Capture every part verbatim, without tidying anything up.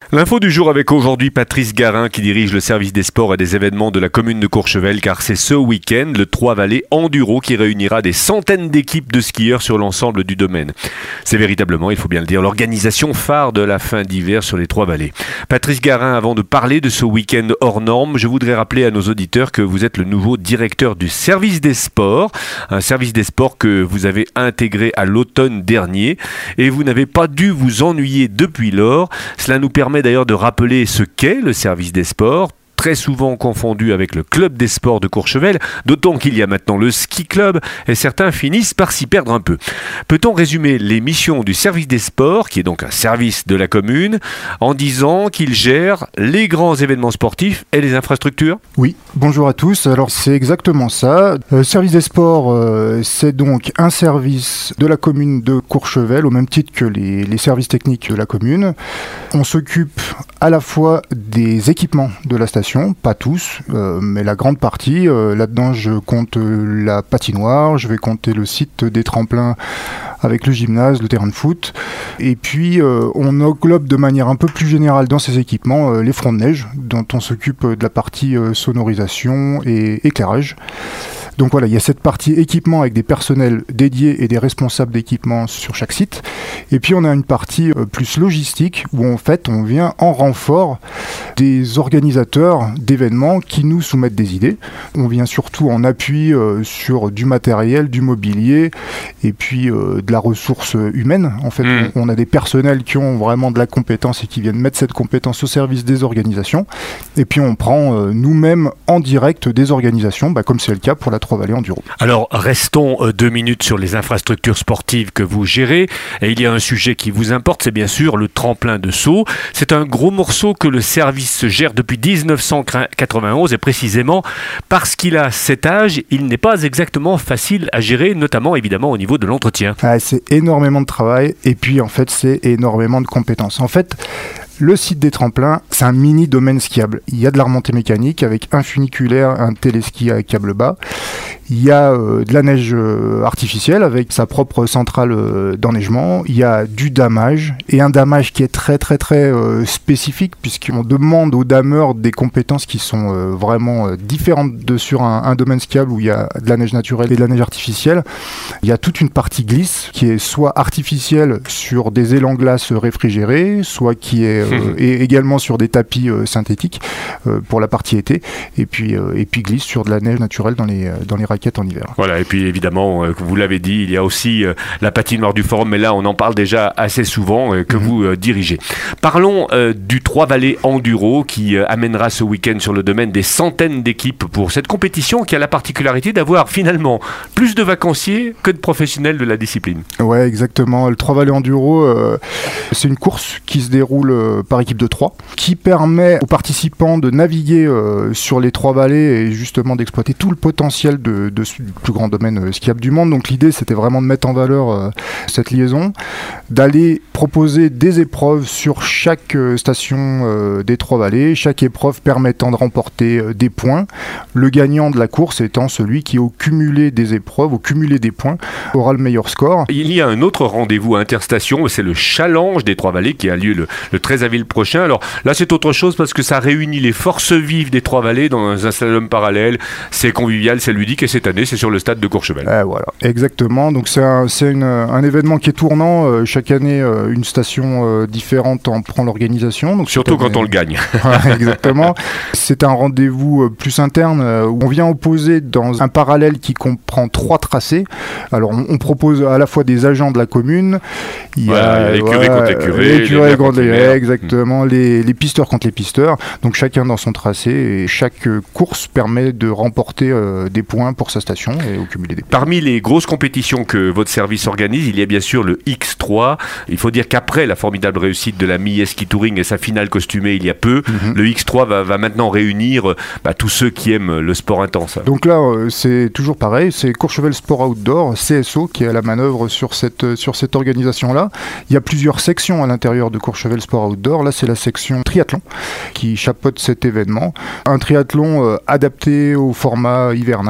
L'info du jour avec aujourd'hui Patrice Garin qui dirige le service des sports et des événements de la commune de Courchevel, car c'est ce week-end le Trois-Vallées Enduro qui réunira des centaines d'équipes de skieurs sur l'ensemble du domaine. C'est véritablement, il faut bien le dire, l'organisation phare de la fin d'hiver sur les Trois-Vallées. Patrice Garin, avant de parler de ce week-end hors norme, je voudrais rappeler à nos auditeurs que vous êtes le nouveau directeur du service des sports, un service des sports que vous avez intégré à l'automne dernier et vous n'avez pas dû vous ennuyer depuis lors. Cela nous permet d'ailleurs de rappeler ce qu'est le service des sports, très souvent confondu avec le club des sports de Courchevel, d'autant qu'il y a maintenant le ski club et certains finissent par s'y perdre un peu. Peut-on résumer les missions du service des sports, qui est donc un service de la commune, en disant qu'il gère les grands événements sportifs et les infrastructures ? Oui, bonjour à tous. Alors c'est exactement ça. Le service des sports, euh, c'est donc un service de la commune de Courchevel, au même titre que les, les services techniques de la commune. On s'occupe à la fois des équipements de la station, pas tous, euh, mais la grande partie. Euh, là-dedans, je compte euh, la patinoire, je vais compter le site des tremplins avec le gymnase, le terrain de foot. Et puis, euh, on englobe de manière un peu plus générale dans ces équipements euh, les fronts de neige, dont on s'occupe de la partie euh, sonorisation et éclairage. Donc voilà, il y a cette partie équipement avec des personnels dédiés et des responsables d'équipement sur chaque site. Et puis on a une partie euh, plus logistique où en fait on vient en renfort des organisateurs d'événements qui nous soumettent des idées. On vient surtout en appui euh, sur du matériel, du mobilier et puis euh, de la ressource humaine. En fait, mmh. on, on a des personnels qui ont vraiment de la compétence et qui viennent mettre cette compétence au service des organisations. Et puis on prend euh, nous-mêmes en direct des organisations, bah, comme c'est le cas pour la Trois-Vallées Enduro. Alors restons euh, deux minutes sur les infrastructures sportives que vous gérez. Et il y a un sujet qui vous importe, c'est bien sûr le tremplin de saut. C'est un gros morceau que le service gère depuis dix-neuf cent quatre-vingt-onze et précisément parce qu'il a cet âge, il n'est pas exactement facile à gérer, notamment évidemment au niveau de l'entretien. Ah, c'est énormément de travail et puis en fait c'est énormément de compétences. En fait, le site des tremplins, c'est un mini domaine skiable. Il y a de la remontée mécanique avec un funiculaire, un téléski à câble bas. Il y a euh, de la neige euh, artificielle avec sa propre centrale euh, d'enneigement. Il y a du damage et un damage qui est très très très euh, spécifique puisqu'on demande aux dameurs des compétences qui sont euh, vraiment euh, différentes de sur un, un domaine skiable où il y a de la neige naturelle et de la neige artificielle. Il y a toute une partie glisse qui est soit artificielle sur des élans glaces réfrigérés, soit qui est euh, et également sur des tapis euh, synthétiques euh, pour la partie été et puis, euh, et puis glisse sur de la neige naturelle dans les, dans les raquettes en hiver. Voilà, et puis évidemment, euh, vous l'avez dit, il y a aussi euh, la patinoire du Forum, mais là on en parle déjà assez souvent, euh, que mmh. vous euh, dirigez. Parlons euh, du Trois-Vallées Enduro qui euh, amènera ce week-end sur le domaine des centaines d'équipes pour cette compétition qui a la particularité d'avoir finalement plus de vacanciers que de professionnels de la discipline. Ouais, exactement. Le Trois-Vallées Enduro, euh, c'est une course qui se déroule euh, par équipe de trois, qui permet aux participants de naviguer euh, sur les trois vallées et justement d'exploiter tout le potentiel de, de ce plus grand domaine euh, skiable du monde. Donc l'idée, c'était vraiment de mettre en valeur euh, cette liaison, d'aller proposer des épreuves sur chaque euh, station euh, des trois vallées, chaque épreuve permettant de remporter euh, des points. Le gagnant de la course étant celui qui, au cumulé des épreuves, au cumulé des points, aura le meilleur score. Il y a un autre rendez-vous interstation, c'est le Challenge des trois vallées qui a lieu le, le treize avril prochain. Alors là, c'est autre chose parce que ça réunit les forces vives des trois vallées dans un slalom parallèle. C'est convivial, c'est ludique et cette année, c'est sur le stade de Courchevel. Euh, voilà, exactement. Donc c'est un, c'est une, un événement qui est tournant. Euh, chaque année, euh, une station euh, différente en prend l'organisation. Donc surtout année, quand on le gagne. Ouais, exactement. C'est un rendez-vous euh, plus interne euh, où on vient opposer dans un parallèle qui comprend trois tracés. Alors on, on propose à la fois des agents de la commune. Il y a l'écurie contre l'écurie. L'écurie contre l'écurie, exactement. Mmh. Les, les pisteurs contre les pisteurs. Donc chacun dans son tracé et chaque euh, course permet de remporter euh, des points pour sa station et au cumuler des points. Parmi les grosses compétitions que votre service organise, il y a bien sûr le X trois. Il faut dire qu'après la formidable réussite de la Millet Ski Touring et sa finale costumée il y a peu, mmh. le X trois va, va maintenant réunir bah, tous ceux qui aiment le sport intense. Donc là, euh, c'est toujours pareil, c'est Courchevel Sport Outdoor, C S O, qui est à la manœuvre sur cette, sur cette organisation-là. Il y a plusieurs sections à l'intérieur de Courchevel Sport Outdoor. Là, c'est la section triathlon qui chapeaute cet événement. Un triathlon euh, adapté au format hivernal avec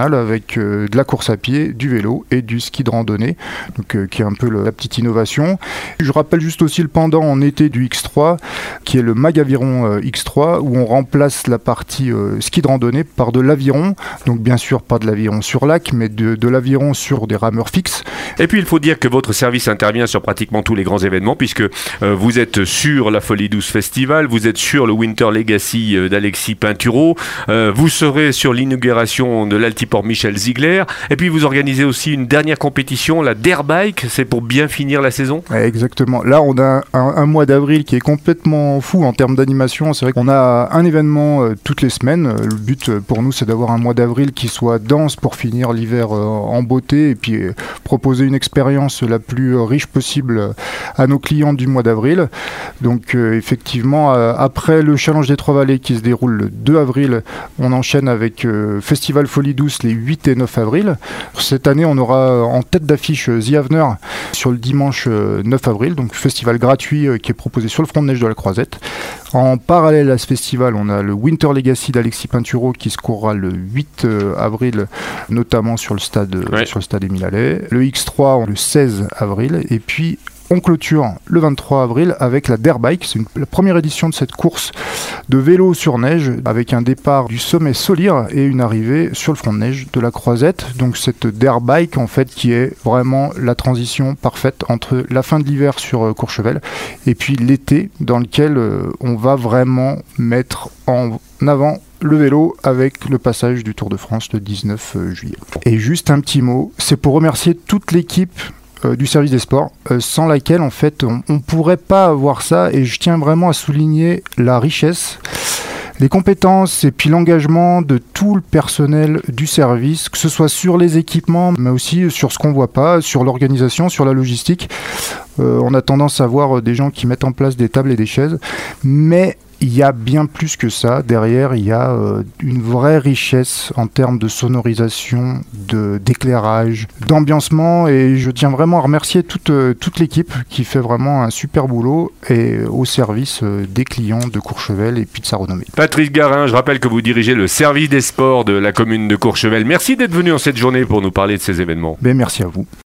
avec euh, de la course à pied, du vélo et du ski de randonnée, donc, euh, qui est un peu le, la petite innovation. Je rappelle juste aussi le pendant en été du X trois, qui est le Magaviron euh, X trois, où on remplace la partie euh, ski de randonnée par de l'aviron, donc bien sûr pas de l'aviron sur lac, mais de, de l'aviron sur des rameurs fixes. Et puis il faut dire que votre service intervient sur pratiquement tous les grands événements, puisque euh, vous êtes sur la Folie Douce Festival, vous êtes sur le Winter Legacy euh, d'Alexis Pinturo, euh, vous serez sur l'inauguration de l'Altiport Michel Ziegler, et puis vous organisez aussi une dernière compétition, la Dare Bike, c'est pour bien finir la saison? Exactement. Là, on a un, un mois d'avril qui est complètement fou en termes d'animation. C'est vrai qu'on a un événement euh, toutes les semaines. Le but euh, pour nous, c'est d'avoir un mois d'avril qui soit dense pour finir l'hiver euh, en beauté et puis euh, proposer une expérience la plus euh, riche possible à nos clients du mois d'avril. Donc euh, effectivement, euh, après le Challenge des Trois-Vallées qui se déroule le deux avril, on enchaîne avec euh, Festival Folie Douce les huit et neuf avril. Cette année, on aura en tête d'affiche The Avener sur le dimanche euh, neuf avril, donc festival gratuit euh, qui est proposé sur le front de neige de la Croisette. En parallèle à ce festival, on a le Winter Legacy d'Alexis Pinturo qui se courra le huit avril, notamment sur le stade, ouais. sur le stade Émile Allais. Le X trois le seize avril, et puis on clôture le vingt-trois avril avec la Dare Bike. C'est une, la première édition de cette course de vélo sur neige avec un départ du sommet Solire et une arrivée sur le front de neige de la Croisette. Donc cette Dare Bike en fait qui est vraiment la transition parfaite entre la fin de l'hiver sur euh, Courchevel et puis l'été dans lequel euh, on va vraiment mettre en avant le vélo avec le passage du Tour de France le dix-neuf juillet. Et juste un petit mot, c'est pour remercier toute l'équipe Euh, du service des sports, euh, sans laquelle en fait on ne pourrait pas avoir ça, et je tiens vraiment à souligner la richesse, les compétences et puis l'engagement de tout le personnel du service, que ce soit sur les équipements mais aussi sur ce qu'on voit pas, sur l'organisation, sur la logistique. Euh, on a tendance à voir des gens qui mettent en place des tables et des chaises, mais il y a bien plus que ça. Derrière, il y a euh, une vraie richesse en termes de sonorisation, de, d'éclairage, d'ambiancement, et je tiens vraiment à remercier toute, euh, toute l'équipe qui fait vraiment un super boulot et au service euh, des clients de Courchevel et puis de sa renommée. Patrice Garin, je rappelle que vous dirigez le service des sports de la commune de Courchevel. Merci d'être venu en cette journée pour nous parler de ces événements. Ben, merci à vous.